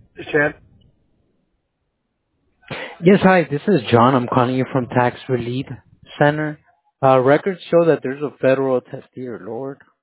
Chad? Yes, hi, this is John. I'm calling you from Tax Relief Center. Records show that there's a federal test here, Lord.